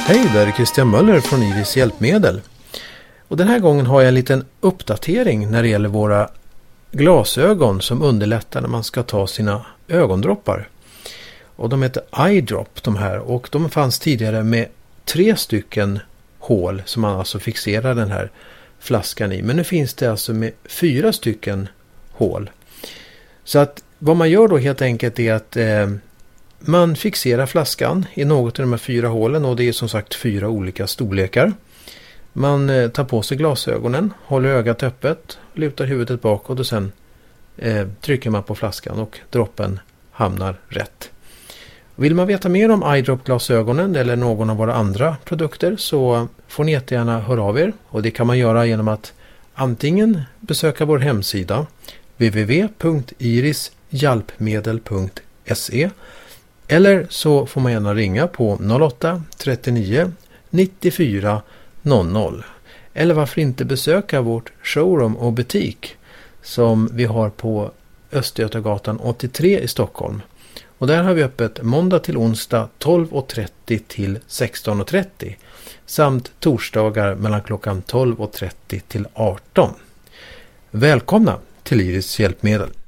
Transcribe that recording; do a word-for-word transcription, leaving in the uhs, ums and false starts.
Hej, där är Christian Möller från Iris Hjälpmedel. Och den här gången har jag en liten uppdatering när det gäller våra glasögon som underlättar när man ska ta sina ögondroppar. Och de heter iDrop de här, och de fanns tidigare med tre stycken hål som man alltså fixerar den här flaskan i. Men nu finns det alltså med fyra stycken hål. Så att vad man gör då helt enkelt är att eh, man fixerar flaskan i något av de här fyra hålen, och det är som sagt fyra olika storlekar. Man eh, tar på sig glasögonen, håller ögat öppet, lutar huvudet bakåt och sen eh, trycker man på flaskan och droppen hamnar rätt. Vill man veta mer om iDrop-glasögonen eller någon av våra andra produkter så får ni jättegärna höra av er, och det kan man göra genom att antingen besöka vår hemsida w w w punkt iris hjälpmedel punkt se eller så får man gärna ringa på noll åtta trettionio nittiofyra noll noll, eller varför inte besöka vårt showroom och butik som vi har på Östergötagatan åttiotre i Stockholm. Och där har vi öppet måndag till onsdag tolv och trettio till sexton och trettio samt torsdagar mellan klockan tolv och trettio till arton. Välkomna till Iris Hjälpmedel.